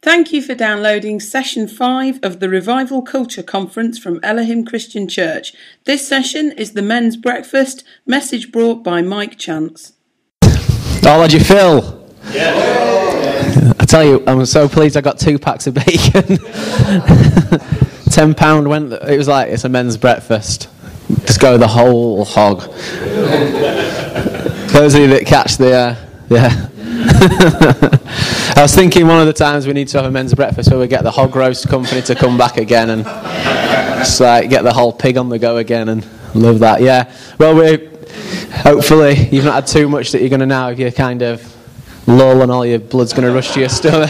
Thank you for downloading Session 5 of the Revival Culture Conference from Elohim Christian Church. This session is the Men's Breakfast, message brought by Mike Chance. Oh, how'd you feel? Yeah. I tell you, I'm so pleased I got 2 packs of bacon. £10 went, it was like, it's a men's breakfast. Just go the whole hog. Those of you that catch the, I was thinking one of the times we need to have a men's breakfast where we get the hog roast company to come back again and just like get the whole pig on the go again and love that. Yeah. Well, hopefully you've not had too much that you're going to now if you're kind of lull and all your blood's going to rush to your stomach.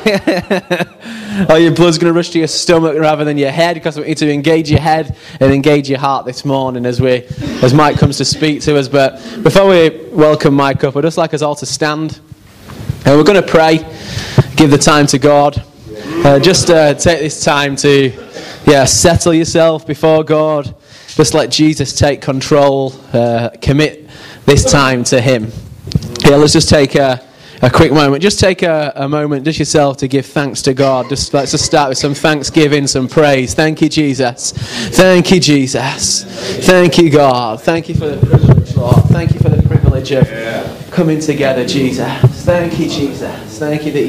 All your blood's going to rush to your stomach rather than your head, because we need to engage your head and engage your heart this morning as Mike comes to speak to us. But before we welcome Mike up, I'd just like us all to stand. And we're going to pray, give the time to God. Just take this time to settle yourself before God. Just let Jesus take control. Commit this time to Him. Let's just take a quick moment. Just take a moment just yourself to give thanks to God. Let's just start with some thanksgiving, some praise. Thank you, Jesus. Thank you, Jesus. Thank you, God. Thank you for the privilege, Lord. Thank you for the privilege of coming together, Jesus. Thank you, Jesus. Thank you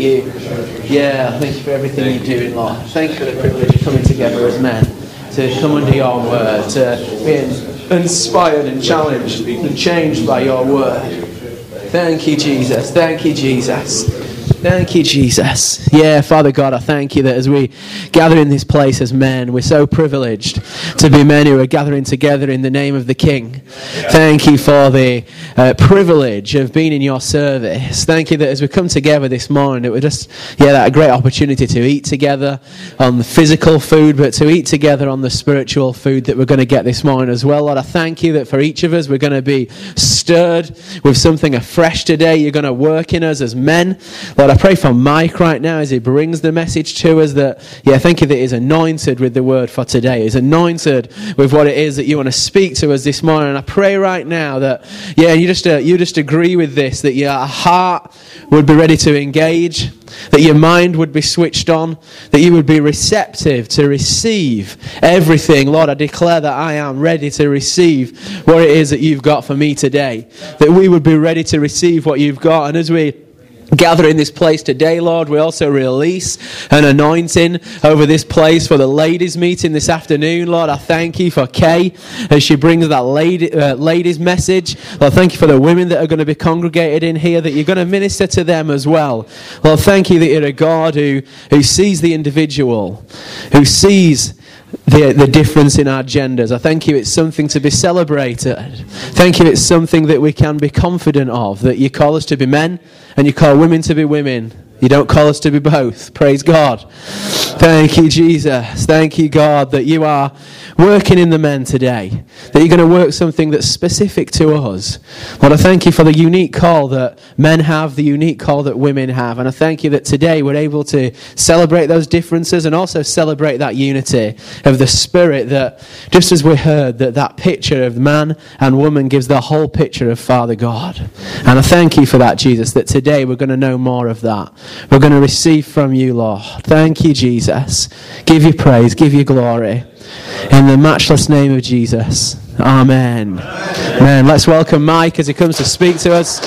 thank you for everything you're doing, Lord. Thank you for the privilege of coming together as men, to come under your word, to be inspired and challenged and changed by your word. Thank you, Jesus. Thank you, Jesus. Thank you, Jesus. Yeah, Father God, I thank you that as we gather in this place as men, we're so privileged to be men who are gathering together in the name of the King. Thank you for the privilege of being in your service. Thank you that as we come together this morning, that we're just, that a great opportunity to eat together on the physical food, but to eat together on the spiritual food that we're going to get this morning as well. Lord, I thank you that for each of us, we're going to be stirred with something afresh today. You're going to work in us as men. Lord, I pray for Mike right now as he brings the message to us that, thank you that he's anointed with the word for today. He's anointed with what it is that you want to speak to us this morning. And I pray right now that, you just agree with this, that your heart would be ready to engage, that your mind would be switched on, that you would be receptive to receive everything. Lord, I declare that I am ready to receive what it is that you've got for me today, that we would be ready to receive what you've got. And as we gather in this place today, Lord, we also release an anointing over this place for the ladies' meeting this afternoon. Lord, I thank you for Kay as she brings that ladies' message. Lord, thank you for the women that are going to be congregated in here, that you're going to minister to them as well. Lord, thank you that you're a God who sees the individual, who sees the difference in our genders. I thank you it's something to be celebrated. Thank you it's something that we can be confident of, that you call us to be men and you call women to be women. You don't call us to be both. Praise God. Thank you, Jesus. Thank you, God, that you are working in the men today, that you're going to work something that's specific to us. Lord, I thank you for the unique call that men have, the unique call that women have. And I thank you that today we're able to celebrate those differences and also celebrate that unity of the Spirit, that just as we heard, that picture of man and woman gives the whole picture of Father God. And I thank you for that, Jesus, that today we're going to know more of that. We're going to receive from you, Lord. Thank you, Jesus. Give you praise, give you glory. In the matchless name of Jesus. Amen. Amen. Let's welcome Mike as he comes to speak to us.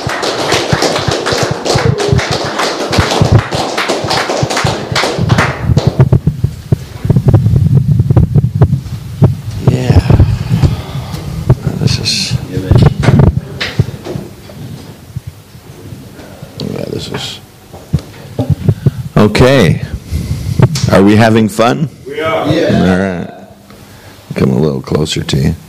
Okay. Are we having fun? We are. Yeah. All right. Come a little closer to you.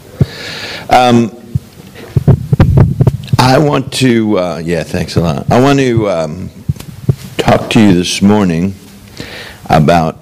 I want to, thanks a lot. I want to talk to you this morning about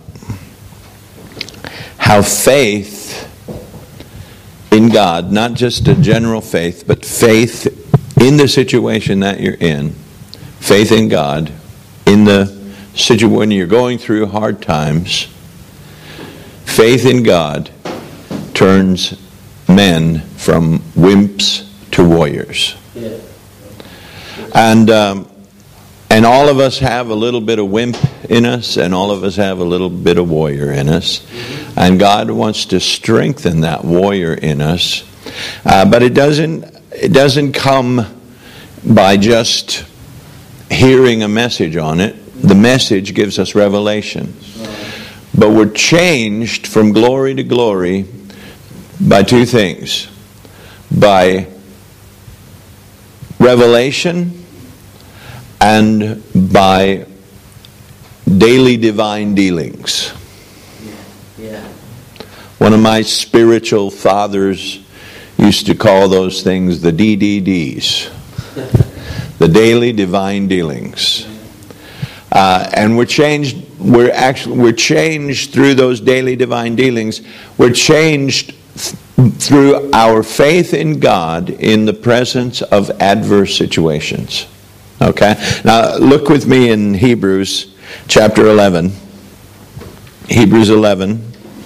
how faith in God, not just a general faith, but faith in the situation that you're in, faith in God, in the situation when you're going through hard times, faith in God turns men from wimps to warriors. Yeah. And And all of us have a little bit of wimp in us, and all of us have a little bit of warrior in us. And God wants to strengthen that warrior in us. But it doesn't come by just hearing a message on it. The message gives us revelation. But we're changed from glory to glory by two things. By revelation and by daily divine dealings. One of my spiritual fathers used to call those things the DDDs. The daily divine dealings. And we're changed. We're changed through those daily divine dealings. We're changed through our faith in God in the presence of adverse situations. Okay? Now look with me in Hebrews chapter 11. Hebrews 11.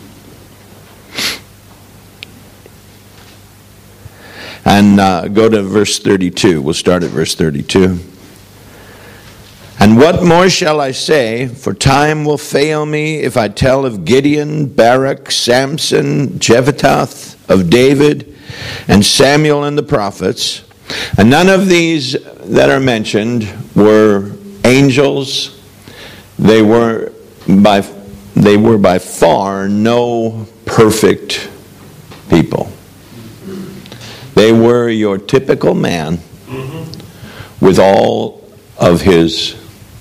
And go to verse 32. We'll start at verse 32. And what more shall I say? For time will fail me if I tell of Gideon, Barak, Samson, Jephthah, of David, and Samuel and the prophets. And none of these that are mentioned were angels. They were by far no perfect people. They were your typical man with all of his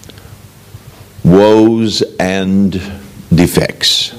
woes and defects.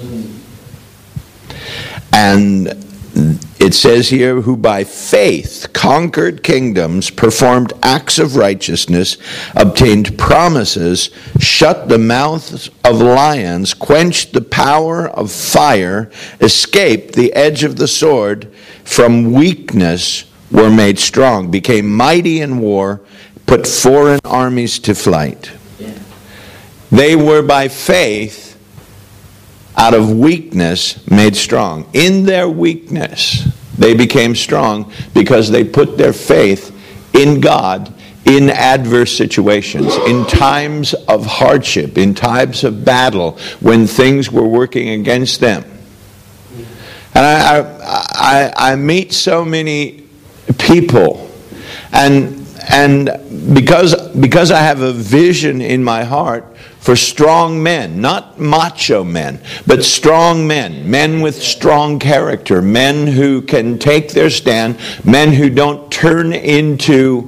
And it says here, who by faith conquered kingdoms, performed acts of righteousness, obtained promises, shut the mouths of lions, quenched the power of fire, escaped the edge of the sword, from weakness were made strong, became mighty in war, put foreign armies to flight. They were by faith, out of weakness, made strong. In their weakness, they became strong because they put their faith in God in adverse situations, in times of hardship, in times of battle, when things were working against them. And I meet so many people, and because I have a vision in my heart for strong men, not macho men, but strong men, men with strong character, men who can take their stand, men who don't turn into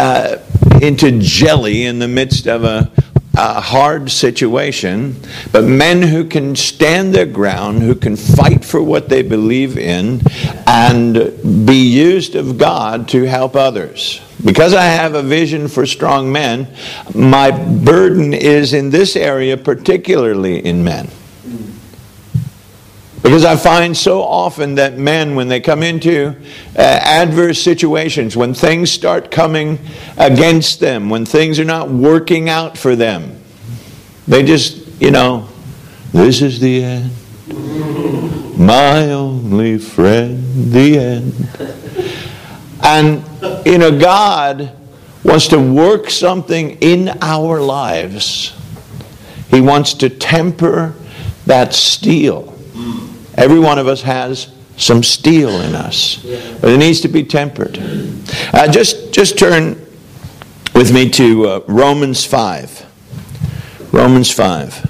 jelly in the midst of a hard situation, but men who can stand their ground, who can fight for what they believe in, and be used of God to help others. Because I have a vision for strong men, my burden is in this area, particularly in men. Because I find so often that men, when they come into adverse situations, when things start coming against them, when things are not working out for them, they just, this is the end. My only friend, the end. And, God wants to work something in our lives. He wants to temper that steel. Every one of us has some steel in us, but it needs to be tempered. Just turn with me to Romans 5. Romans 5.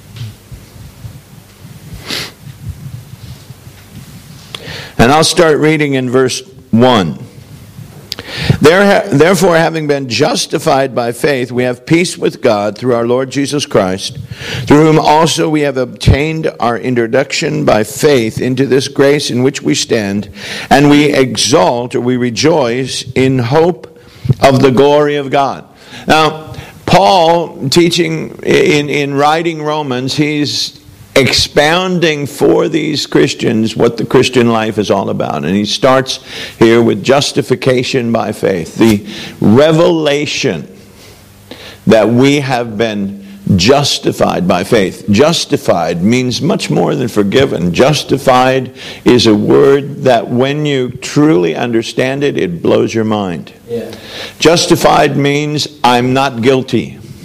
And I'll start reading in verse 1. Therefore, having been justified by faith, we have peace with God through our Lord Jesus Christ, through whom also we have obtained our introduction by faith into this grace in which we stand, and we exalt, or we rejoice, in hope of the glory of God. Now, Paul, teaching in writing Romans, he's expounding for these Christians what the Christian life is all about. And he starts here with justification by faith. The revelation that we have been justified by faith. Justified means much more than forgiven. Justified is a word that when you truly understand it, it blows your mind. Yeah. Justified means I'm not guilty.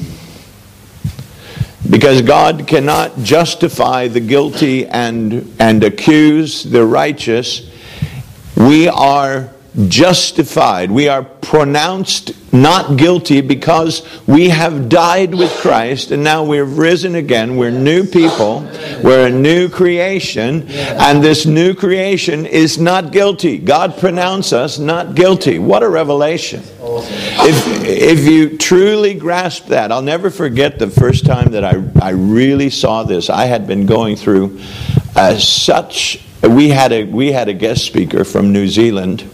Because God cannot justify the guilty and accuse the righteous. We are justified. We are pronounced not guilty because we have died with Christ and now we're risen again. We're new people. We're a new creation. And this new creation is not guilty. God pronounced us not guilty. What a revelation. If you truly grasp that, I'll never forget the first time that I really saw this. I had been going through we had a guest speaker from New Zealand,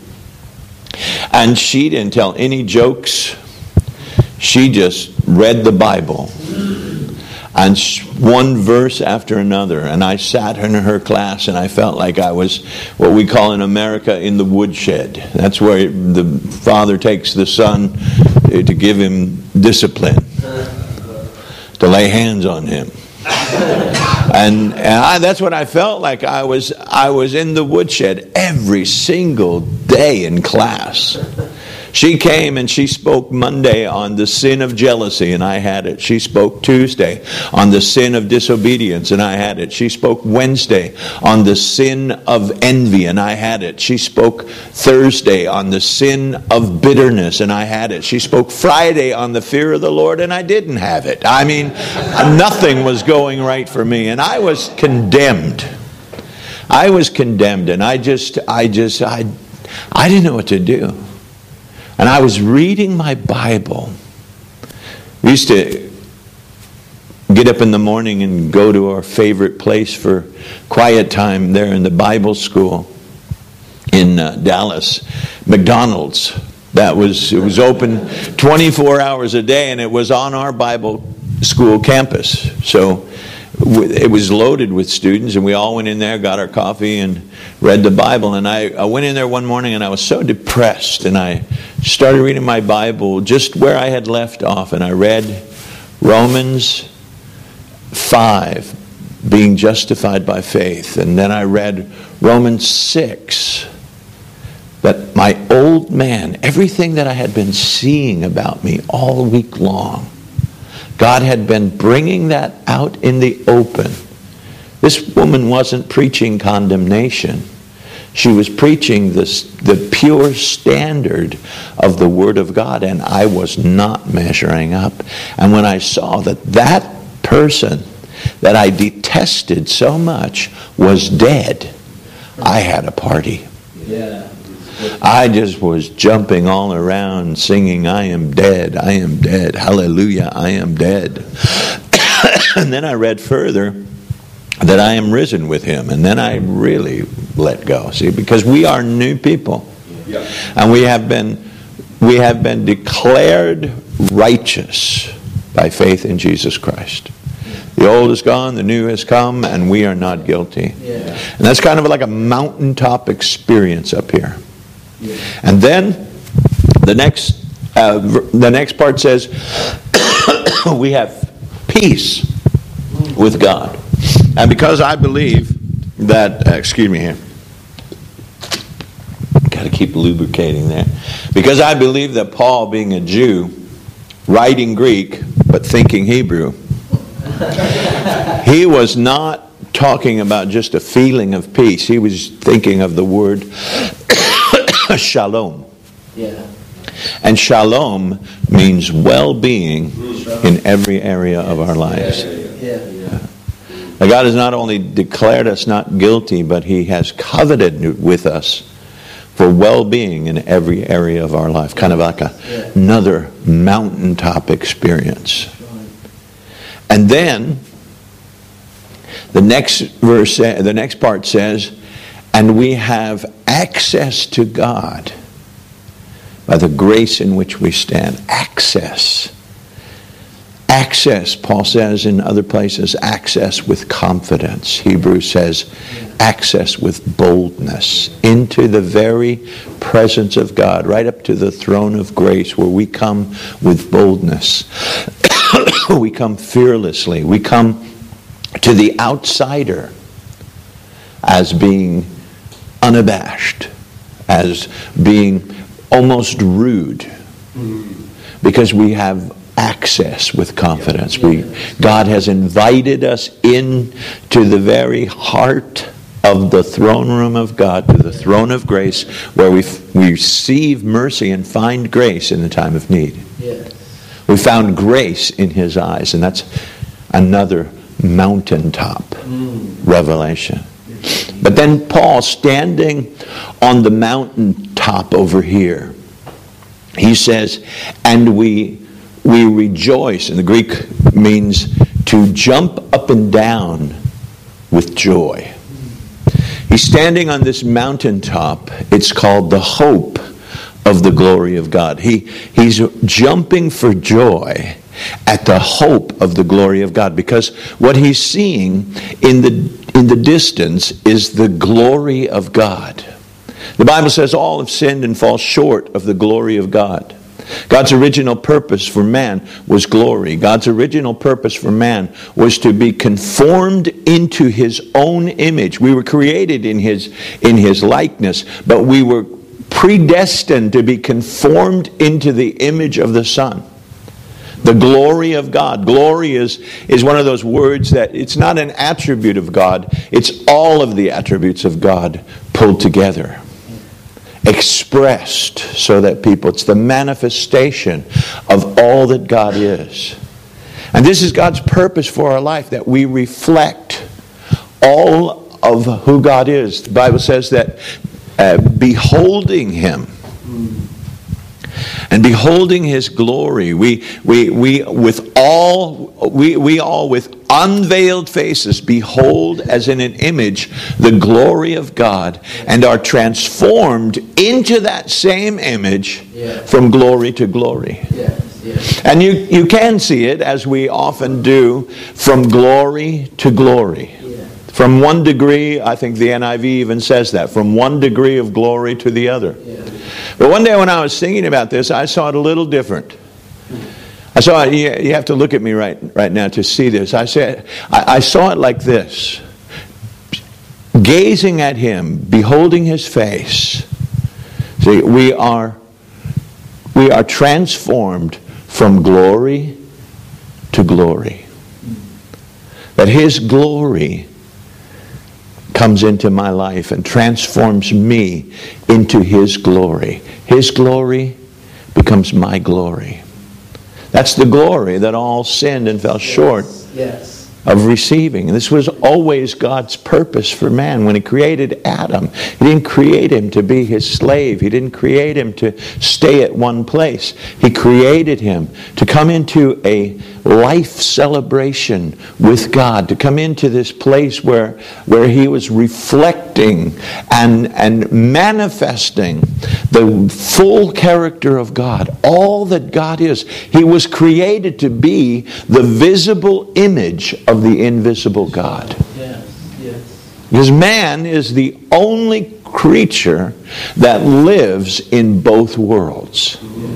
and she didn't tell any jokes. She just read the Bible, and one verse after another. And I sat in her class, and I felt like I was what we call in America in the woodshed. That's where the father takes the son to give him discipline, to lay hands on him. And that's what I felt like. I was in the woodshed every single day in class. She came and she spoke Monday on the sin of jealousy, and I had it. She spoke Tuesday on the sin of disobedience, and I had it. She spoke Wednesday on the sin of envy, and I had it. She spoke Thursday on the sin of bitterness, and I had it. She spoke Friday on the fear of the Lord, and I didn't have it. I mean, nothing was going right for me, and I was condemned. I was condemned, and I didn't know what to do. And I was reading my Bible. We used to get up in the morning and go to our favorite place for quiet time there in the Bible school in Dallas, McDonald's. It was open 24 hours a day, and it was on our Bible school campus. So it was loaded with students, and we all went in there, got our coffee, and read the Bible. And I went in there one morning, and I was so depressed, and I started reading my Bible just where I had left off, and I read Romans 5, being justified by faith. And then I read Romans 6, that my old man, everything that I had been seeing about me all week long, God had been bringing that out in the open. This woman wasn't preaching condemnation. She was preaching the pure standard of the Word of God, and I was not measuring up. And when I saw that person that I detested so much was dead, I had a party. Yeah. I just was jumping all around singing, I am dead, hallelujah, I am dead. And then I read further that I am risen with him, and then I really let go. See, because we are new people, and we have been declared righteous by faith in Jesus Christ. The old is gone, the new has come, and we are not guilty. And that's kind of like a mountaintop experience up here. And then the next part says we have peace with God. And because I believe that, excuse me here, got to keep lubricating there. Because I believe that Paul, being a Jew, writing Greek but thinking Hebrew, he was not talking about just a feeling of peace. He was thinking of the word shalom. Yeah. And shalom means well-being in every area of our lives. Now, God has not only declared us not guilty, but He has covenanted with us for well-being in every area of our life. Kind of like another mountaintop experience. And then the next part says, and we have access to God by the grace in which we stand. Access. Access, Paul says in other places, access with confidence. Hebrews says, access with boldness into the very presence of God, right up to the throne of grace where we come with boldness. We come fearlessly. We come to the outsider as being unabashed, as being almost rude, because we have access with confidence. God has invited us into the very heart of the throne room of God, to the throne of grace, where we receive mercy and find grace in the time of need. We found grace in His eyes, and that's another mountaintop revelation. But then Paul, standing on the mountaintop over here, he says, and we rejoice, and the Greek means to jump up and down with joy. He's standing on this mountaintop. It's called the hope of the glory of God. He's jumping for joy at the hope of the glory of God, because what he's seeing in the distance is the glory of God. The Bible says all have sinned and fall short of the glory of God. God's original purpose for man was glory. God's original purpose for man was to be conformed into His own image. We were created in His likeness, but we were predestined to be conformed into the image of the Son. The glory of God. Glory is one of those words that it's not an attribute of God. It's all of the attributes of God pulled together. Expressed so that it's the manifestation of all that God is. And this is God's purpose for our life, that we reflect all of who God is. The Bible says that beholding Him and beholding His glory, we all with unveiled faces behold as in an image the glory of God, and are transformed into that same image from glory to glory. And you can see it, as we often do, from glory to glory. From one degree, I think the NIV even says that, from one degree of glory to the other. But one day when I was thinking about this, I saw it a little different. I saw it, you have to look at me right now to see this. I saw it like this. Gazing at Him, beholding His face. See, we are transformed from glory to glory. That His glory comes into my life and transforms me into His glory. His glory becomes my glory. That's the glory that all sinned and fell short of receiving. And this was always God's purpose for man. When He created Adam, He didn't create him to be His slave. He didn't create him to stay at one place. He created him to come into a life celebration with God, to come into this place where he was reflecting and manifesting the full character of God, all that God is. He was created to be the visible image of the invisible God. Because man is the only creature that lives in both worlds.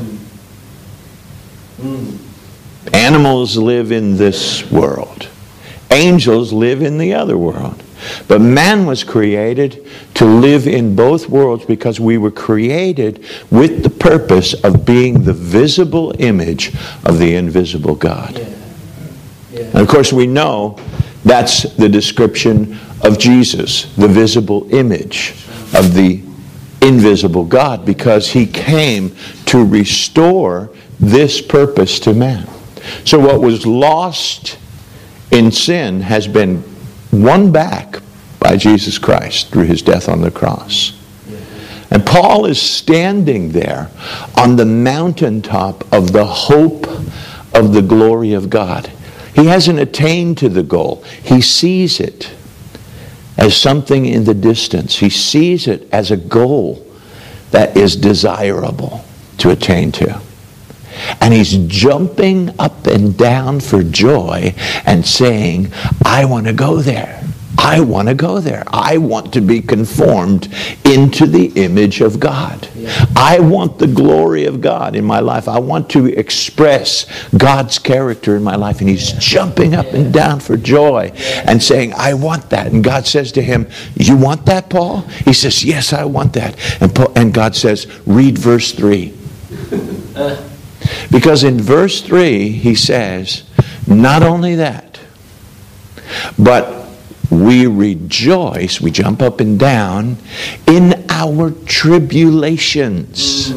Animals live in this world. Angels live in the other world. But man was created to live in both worlds, because we were created with the purpose of being the visible image of the invisible God. And of course we know that's the description of Jesus, the visible image of the invisible God, because He came to restore this purpose to man. So what was lost in sin has been won back by Jesus Christ through His death on the cross. And Paul is standing there on the mountaintop of the hope of the glory of God. He hasn't attained to the goal. He sees it as something in the distance. He sees it as a goal that is desirable to attain to. And he's jumping up and down for joy and saying, I want to go there. I want to go there. I want to be conformed into the image of God. I want the glory of God in my life. I want to express God's character in my life. And he's jumping up and down for joy and saying, I want that. And God says to him, you want that, Paul? He says, yes, I want that. And God says, read verse 3. Because in verse 3, he says, not only that, but we rejoice, we jump up and down, in our tribulations.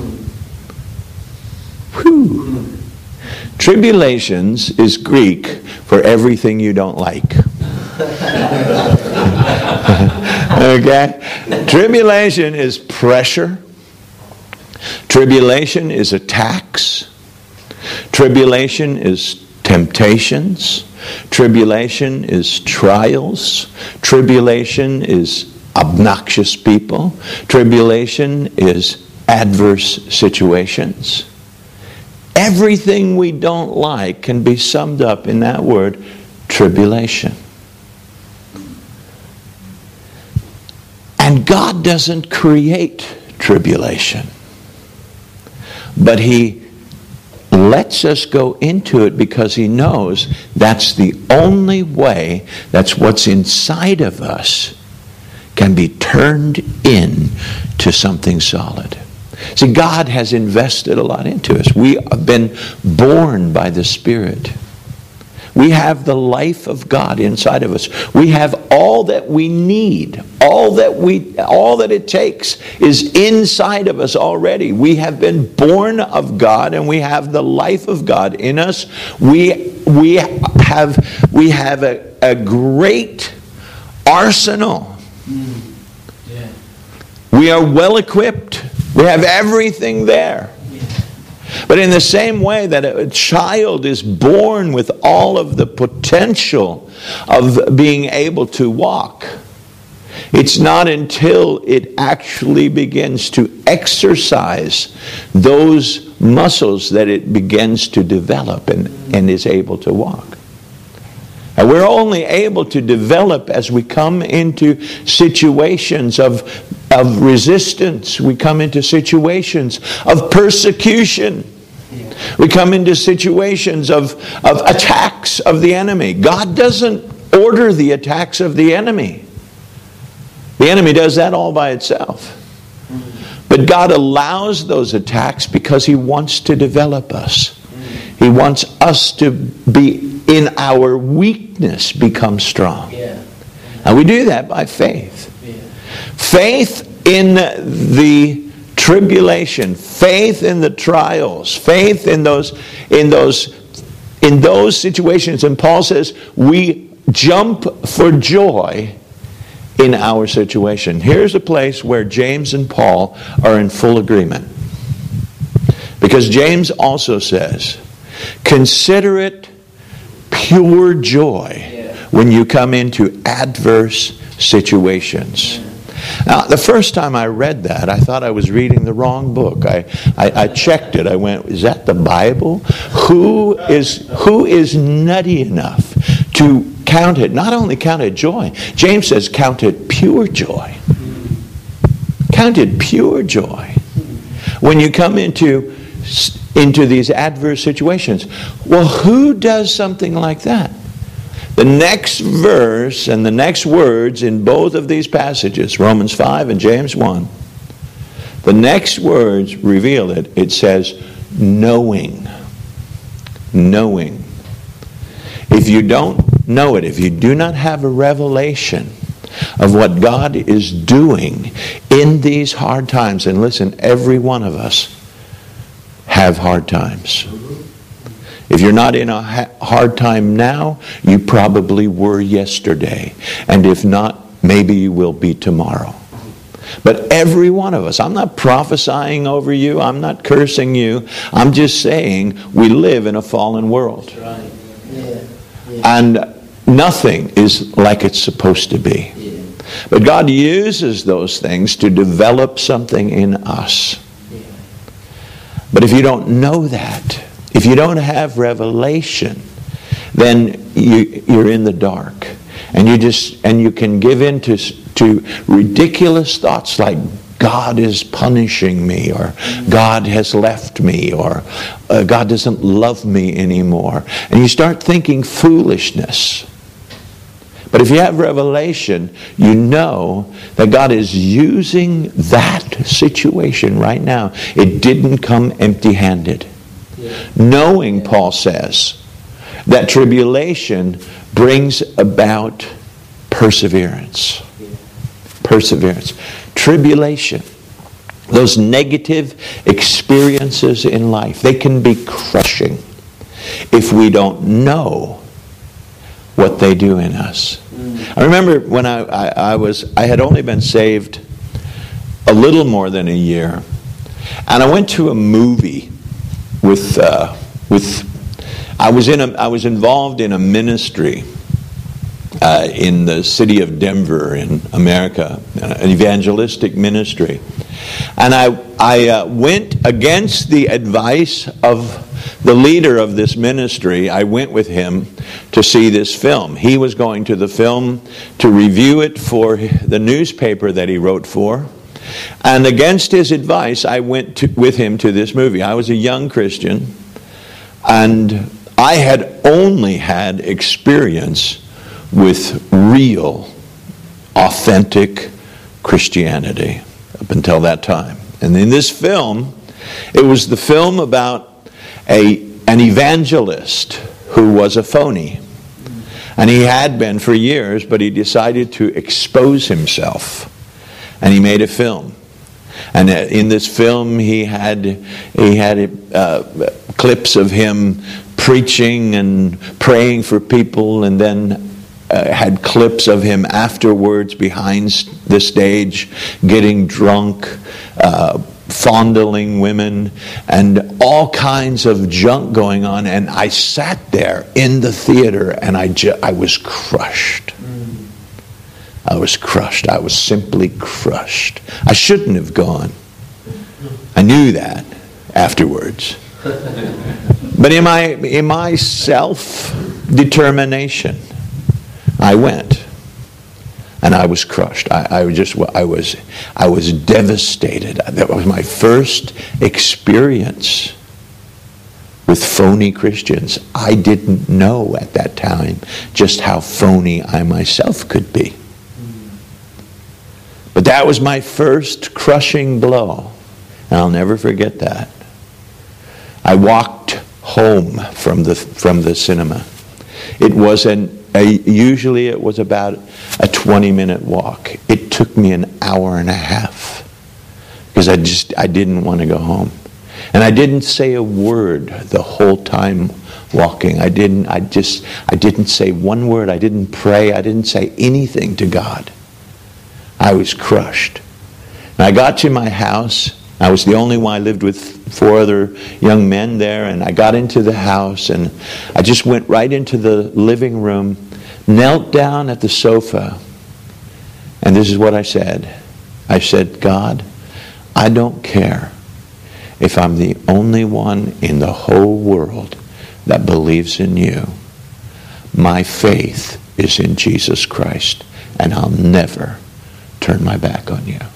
Whew. Tribulations is Greek for everything you don't like. Okay? Tribulation is pressure. Tribulation is attacks. Tribulation is temptations. Tribulation is trials. Tribulation is obnoxious people. Tribulation is adverse situations. Everything we don't like can be summed up in that word, tribulation. And God doesn't create tribulation, but He lets us go into it because He knows that's the only way, that's what's inside of us, can be turned into something solid. See, God has invested a lot into us. We have been born by the Spirit. We have the life of God inside of us. We have all that we need. All that it takes is inside of us already. We have been born of God, and we have the life of God in us. We have a great arsenal. Yeah. We are well equipped. We have everything there. But in the same way that a child is born with all of the potential of being able to walk, it's not until it actually begins to exercise those muscles that it begins to develop and is able to walk. And we're only able to develop as we come into situations of resistance. We come into situations of persecution. We come into situations of attacks of the enemy. God doesn't order the attacks of the enemy. The enemy does that all by itself. But God allows those attacks because He wants to develop us. He wants us to be, in our weakness, become strong. And we do that by faith. Faith in the tribulation, faith in the trials, faith in those situations. And Paul says we jump for joy in our situation. Here's a place where James and Paul are in full agreement. Because James also says, consider it pure joy when you come into adverse situations. Now, the first time I read that, I thought I was reading the wrong book. I checked it. I went, is that the Bible? Who is nutty enough to count it? Not only count it joy. James says count it pure joy. Count it pure joy. When you come into these adverse situations. Well, who does something like that? The next verse and the next words in both of these passages, Romans 5 and James 1, the next words reveal it. It says, knowing. Knowing. If you don't know it, if you do not have a revelation of what God is doing in these hard times, and listen, every one of us have hard times. If you're not in a hard time now, you probably were yesterday. And if not, maybe you will be tomorrow. But every one of us, I'm not prophesying over you, I'm not cursing you, I'm just saying we live in a fallen world. That's right. Yeah. And nothing is like it's supposed to be. Yeah. But God uses those things to develop something in us. Yeah. But if you don't know that, if you don't have revelation, then you're in the dark, and you can give in to ridiculous thoughts like God is punishing me, or God has left me, or God doesn't love me anymore, and you start thinking foolishness. But if you have revelation, you know that God is using that situation right now. It didn't come empty-handed. knowing, Paul says, that tribulation brings about perseverance. Perseverance. Tribulation. Those negative experiences in life, they can be crushing if we don't know what they do in us. I remember when I had only been saved a little more than a year, and I went to a movie I was involved in a ministry in the city of Denver in America, an evangelistic ministry. And I went against the advice of the leader of this ministry. I went with him to see this film. He was going to the film to review it for the newspaper that he wrote for. And against his advice, I went with him to this movie. I was a young Christian, and I had only had experience with real, authentic Christianity up until that time. And in this film, it was the film about an evangelist who was a phony. And he had been for years, but he decided to expose himself. And he made a film. And in this film, he had clips of him preaching and praying for people, and then had clips of him afterwards behind the stage getting drunk, fondling women, and all kinds of junk going on. And I sat there in the theater, and I was crushed. I was crushed. I was simply crushed. I shouldn't have gone. I knew that afterwards. But in my self-determination, I went, and I was crushed. I was devastated. That was my first experience with phony Christians. I didn't know at that time just how phony I myself could be. But that was my first crushing blow, and I'll never forget that. I walked home from the cinema. It was usually it was about a 20-minute walk. It took me an hour and a half because I didn't want to go home. And I didn't say a word the whole time walking. I didn't say one word. I didn't pray. I didn't say anything to God. I was crushed. And I got to my house. I was the only one. I lived with 4 other young men there, and I got into the house, and I just went right into the living room, knelt down at the sofa, and this is what I said. I said, God, I don't care if I'm the only one in the whole world that believes in you. My faith is in Jesus Christ, and I'll never turn my back on you.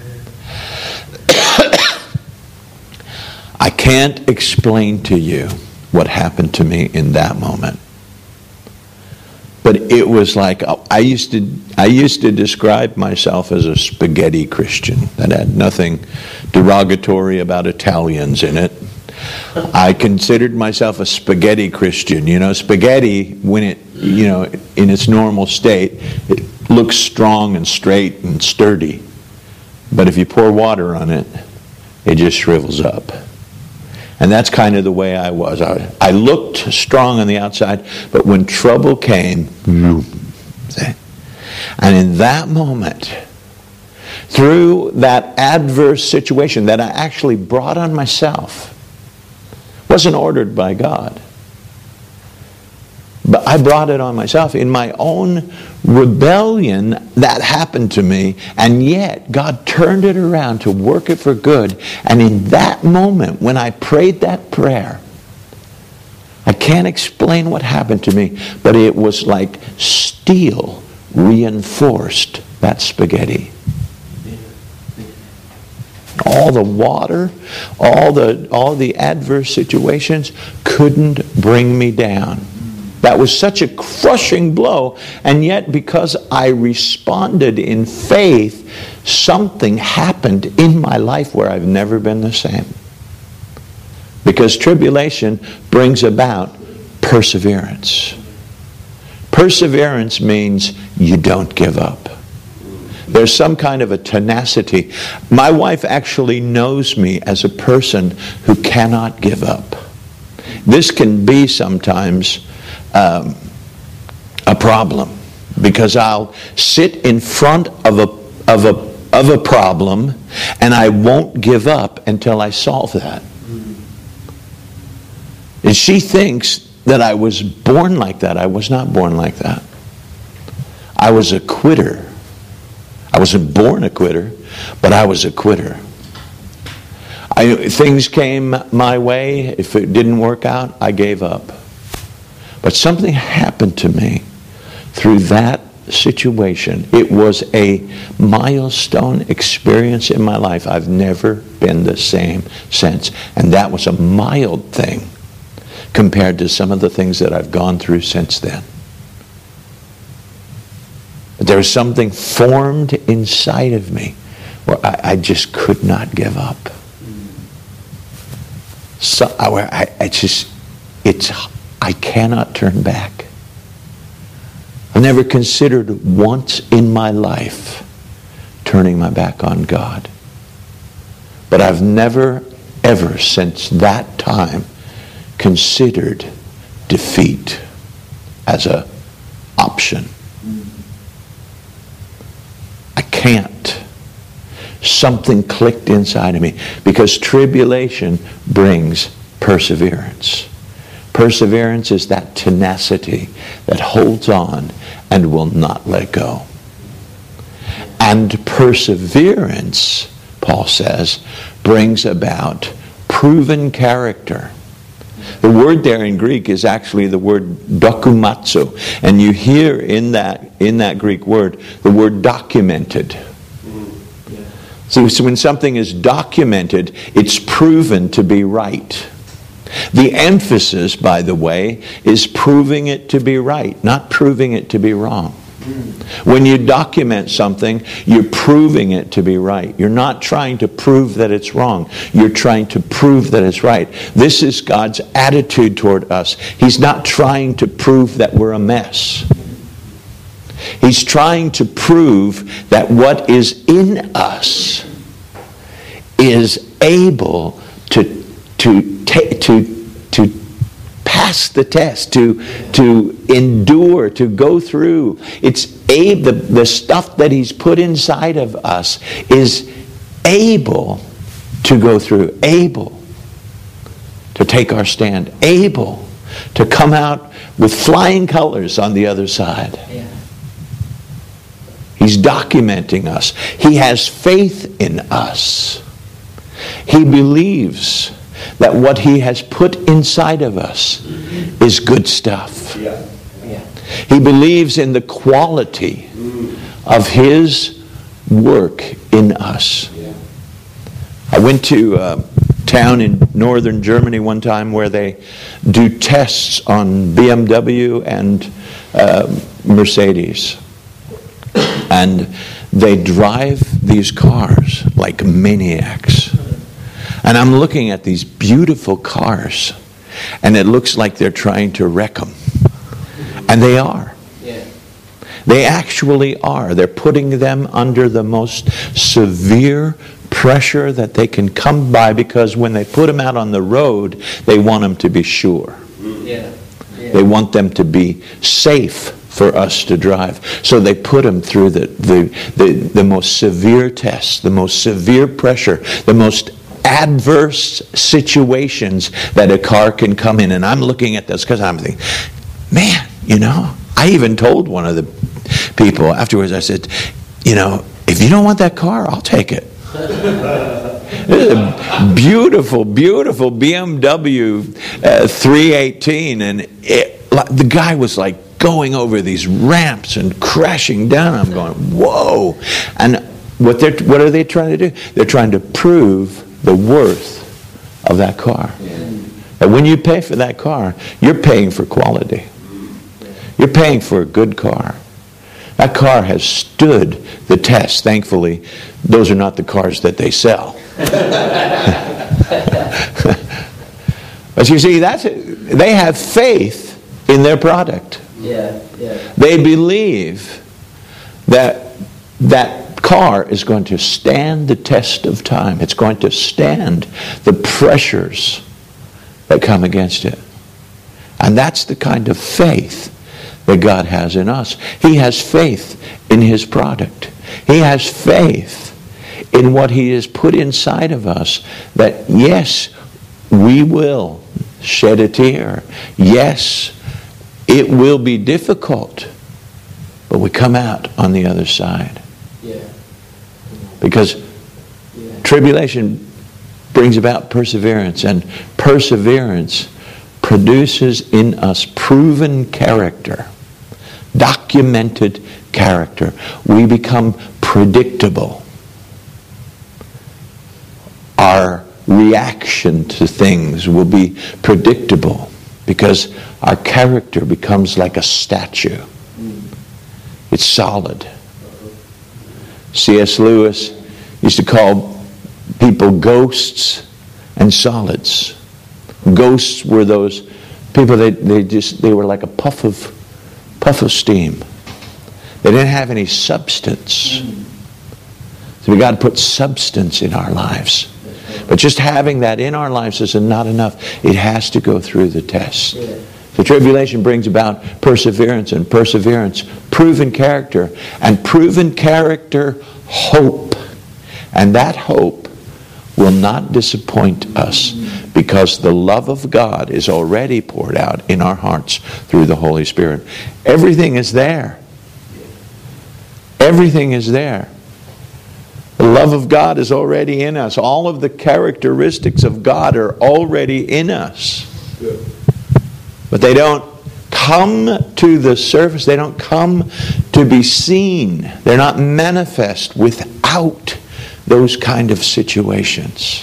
I can't explain to you what happened to me in that moment. But it was like, I used to describe myself as a spaghetti Christian. That had nothing derogatory about Italians in it. I considered myself a spaghetti Christian. You know, spaghetti, when it, in its normal state, it looks strong and straight and sturdy. But if you pour water on it, it just shrivels up. And that's kind of the way I was. I looked strong on the outside, but when trouble came, and in that moment, through that adverse situation that I actually brought on myself, wasn't ordered by God, but I brought it on myself. In my own rebellion, that happened to me, and yet God turned it around to work it for good. And in that moment, when I prayed that prayer, I can't explain what happened to me, but it was like steel reinforced that spaghetti. All the water, all the adverse situations couldn't bring me down. That was such a crushing blow, and yet because I responded in faith, something happened in my life where I've never been the same. Because tribulation brings about perseverance. Perseverance means you don't give up. There's some kind of a tenacity. My wife actually knows me as a person who cannot give up. This can be sometimes a problem, because I'll sit in front of a problem and I won't give up until I solve that. And she thinks that I was born like that. I was not born like that. I was a quitter. I wasn't born a quitter, but I was a quitter. Things came my way. If it didn't work out, I gave up. But something happened to me through that situation. It was a milestone experience in my life. I've never been the same since. And that was a mild thing compared to some of the things that I've gone through since then. There was something formed inside of me where I just could not give up. So I cannot turn back. I never considered once in my life turning my back on God. But I've never, ever since that time considered defeat as an option. I can't. Something clicked inside of me, because tribulation brings perseverance. Perseverance is that tenacity that holds on and will not let go. And perseverance, Paul says, brings about proven character. The word there in Greek is actually the word dokumatsu. And you hear in that Greek word the word documented. So when something is documented, it's proven to be right. The emphasis, by the way, is proving it to be right, not proving it to be wrong. When you document something, you're proving it to be right. You're not trying to prove that it's wrong. You're trying to prove that it's right. This is God's attitude toward us. He's not trying to prove that we're a mess. He's trying to prove that what is in us is able to pass the test, to endure, to go through. It's the stuff that He's put inside of us is able to go through, able to take our stand, able to come out with flying colors on the other side. Yeah. He's documenting us. He has faith in us. He believes that what He has put inside of us is good stuff. Yeah. Yeah. He believes in the quality of His work in us. Yeah. I went to a town in northern Germany one time where they do tests on BMW and Mercedes. And they drive these cars like maniacs. And I'm looking at these beautiful cars, and it looks like they're trying to wreck them. And they are. Yeah. They actually are. They're putting them under the most severe pressure that they can come by, because when they put them out on the road, they want them to be sure. Yeah. Yeah. They want them to be safe for us to drive. So they put them through the most severe tests, the most severe pressure, the most adverse situations that a car can come in. And I'm looking at this because I'm thinking, man, I even told one of the people afterwards, I said, if you don't want that car, I'll take it. This is a beautiful, beautiful BMW 318, and the guy was like going over these ramps and crashing down. I'm going, whoa! And what are they trying to do? They're trying to prove the worth of that car. Yeah. And when you pay for that car, you're paying for quality. You're paying for a good car. That car has stood the test. Thankfully, those are not the cars that they sell. But you see, they have faith in their product. Yeah. They believe that car is going to stand the test of time. It's going to stand the pressures that come against it. And that's the kind of faith that God has in us. He has faith in His product. He has faith in what He has put inside of us, that yes, we will shed a tear. Yes, it will be difficult, but we come out on the other side. Yeah. Because tribulation brings about perseverance, and perseverance produces in us proven character, documented character. We become predictable. Our reaction to things will be predictable because our character becomes like a statue. It's solid. C.S. Lewis used to call people ghosts and solids. Ghosts were those people, they were like a puff of steam. They didn't have any substance. So we got to put substance in our lives. But just having that in our lives is not enough. It has to go through the test. The tribulation brings about perseverance, and perseverance, proven character, and proven character, hope. And that hope will not disappoint us because the love of God is already poured out in our hearts through the Holy Spirit. Everything is there. Everything is there. The love of God is already in us. All of the characteristics of God are already in us. But they don't come to the surface. They don't come to be seen. They're not manifest without those kind of situations.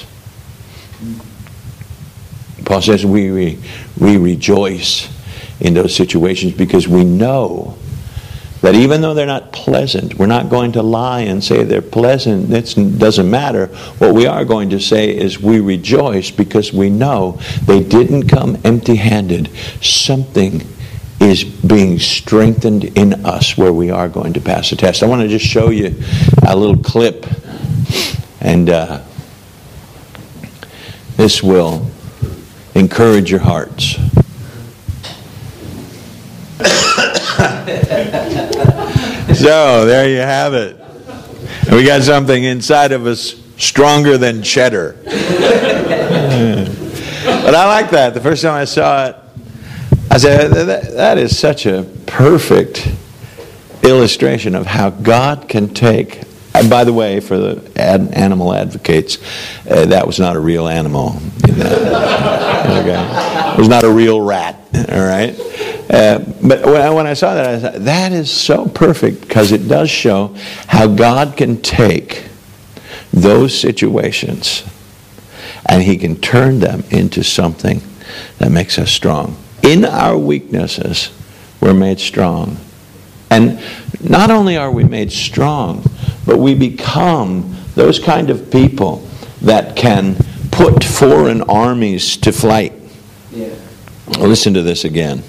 Paul says we rejoice in those situations because we know that even though they're not pleasant, we're not going to lie and say they're pleasant. It doesn't matter. What we are going to say is we rejoice because we know they didn't come empty-handed. Something is being strengthened in us where we are going to pass the test. I want to just show you a little clip, and this will encourage your hearts. So, there you have it. And we got something inside of us stronger than cheddar. But I like that. The first time I saw it, I said, that is such a perfect illustration of how God can take. And by the way, for the animal advocates, that was not a real animal. Okay? It was not a real rat. All right? But when I saw that, I thought, that is so perfect because it does show how God can take those situations and He can turn them into something that makes us strong. In our weaknesses, we're made strong. And not only are we made strong, but we become those kind of people that can put foreign armies to flight. Yeah. Listen to this again.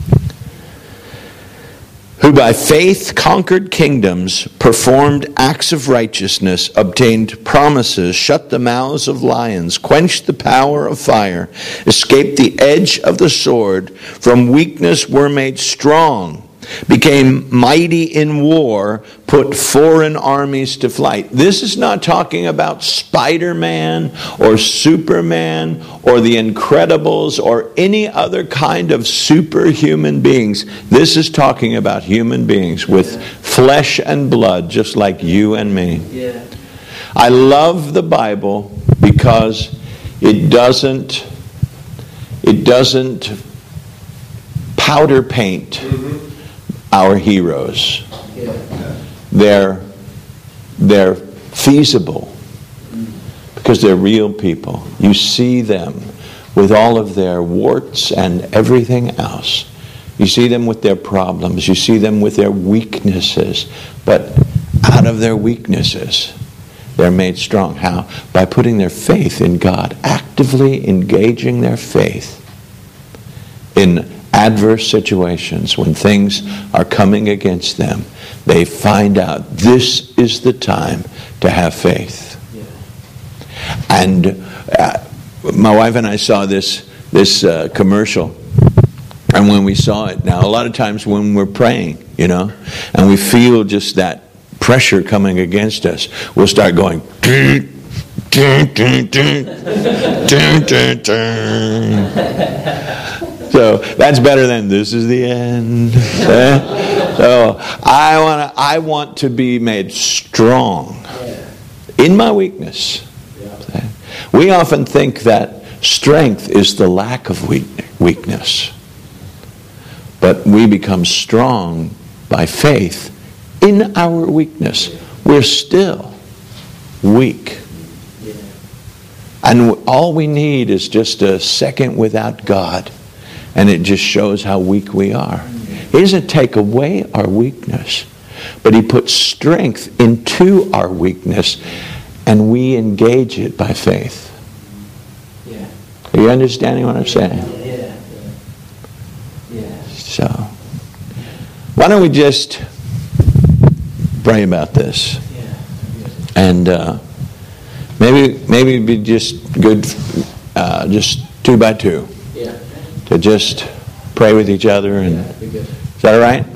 Who by faith conquered kingdoms, performed acts of righteousness, obtained promises, shut the mouths of lions, quenched the power of fire, escaped the edge of the sword, from weakness were made strong, became mighty in war, put foreign armies to flight. This is not talking about Spider-Man or Superman or the Incredibles or any other kind of superhuman beings. This is talking about human beings with flesh and blood, just like you and me. Yeah. I love the Bible because it doesn't powder paint our heroes. They're feasible because they're real people. You see them with all of their warts and everything else. You see them with their problems. You see them with their weaknesses. But out of their weaknesses, they're made strong. How? By putting their faith in God, actively engaging their faith in adverse situations, when things are coming against them, they find out this is the time to have faith. And my wife and I saw this commercial, and when we saw it, now a lot of times when we're praying, and we feel just that pressure coming against us, we'll start going, dun, dun, dun, dun, dun, dun, dun. So that's better than this is the end. So I want to be made strong in my weakness. We often think that strength is the lack of weakness. But we become strong by faith in our weakness. We're still weak. And all we need is just a second without God, and it just shows how weak we are. He doesn't take away our weakness, but He puts strength into our weakness, and we engage it by faith. Are you understanding what I'm saying? So, why don't we just pray about this? And maybe it'd be just good, just 2 by 2, to just pray with each other. And is that all right?